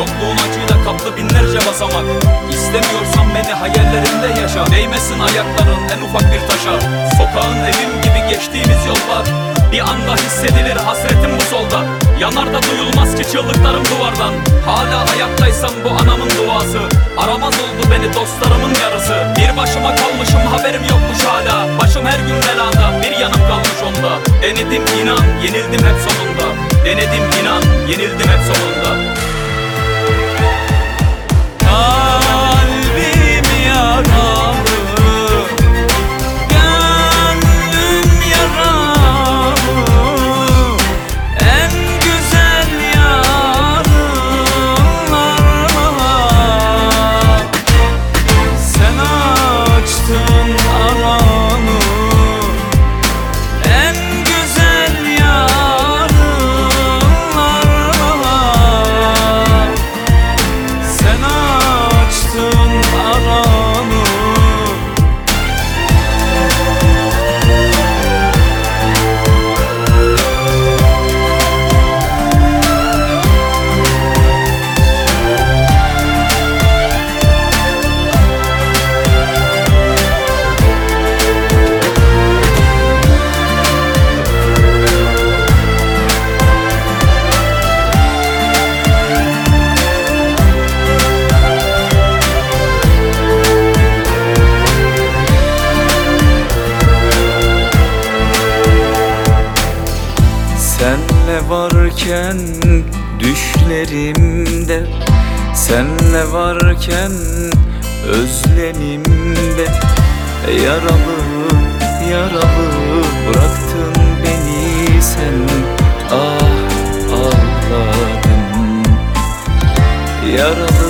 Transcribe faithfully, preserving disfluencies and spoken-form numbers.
Yokluğun acıyla kaplı binlerce basamak. İstemiyorsan beni hayallerinde yaşa. Değmesin ayakların en ufak bir taşa. Sokağın evim gibi geçtiğimiz yollar, bir anda hissedilir hasretim bu solda. Yanar da duyulmaz ki çığlıklarım duvardan. Hala ayaktaysam bu anamın duası. Aramaz oldu beni dostlarımın yarısı. Bir başıma kalmışım, haberim yokmuş hala. Başım her gün belada, bir yanım kalmış onda. Denedim inan, yenildim hep sonunda. Denedim inan, yenildim hep sonunda. Kalbim yaralı, gönlüm yaralı, en güzel yarınlar var. Sen açtın aranı, en güzel yarınlar var. Sen açtın aranı. Senle varken düşlerimde, senle varken özlemimde, yaralı yaralı bıraktın beni sen. Ah ağladım, yaralı